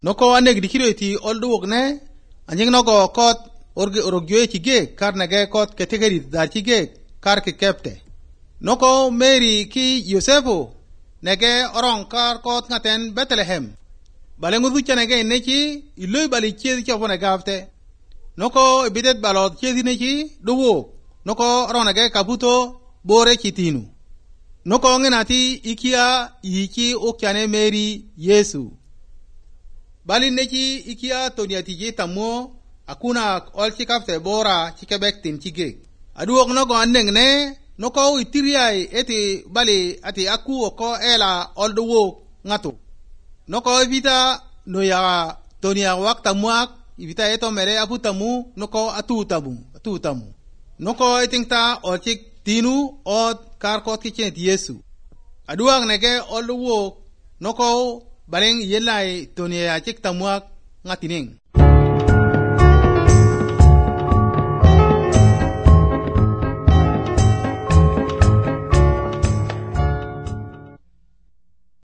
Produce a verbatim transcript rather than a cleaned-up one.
noko anek dikiro iti oldu wogne anying noko kot orge orogyo chige kar nage kot ketegeri dar chige kar ke kepte noko Mary ki Yosefu nege orong kar kot ngaten Bethlehem balengu ducha nege nechi iloy bali chezi chopone gafte noko bidet balot chezi nechi duwo noko orong nege kabuto bore chitinu noko ngenati ikia yiki okyane Mary Yesu bali nechi ikia toniati je tamo akuna olchi kafte bora chikebek tin chige aduok nogo annengne noko itiriai eti bali ati aku oko ela olduwo ngatu noko vita no ya tonia wakta muak vita eto mere aputamu noko atutamu atutamu noko etingta olchik tinu od karkot kichen Yesu aduak nege olduwo noko baleng yelai tonia chik tamuak ngatineng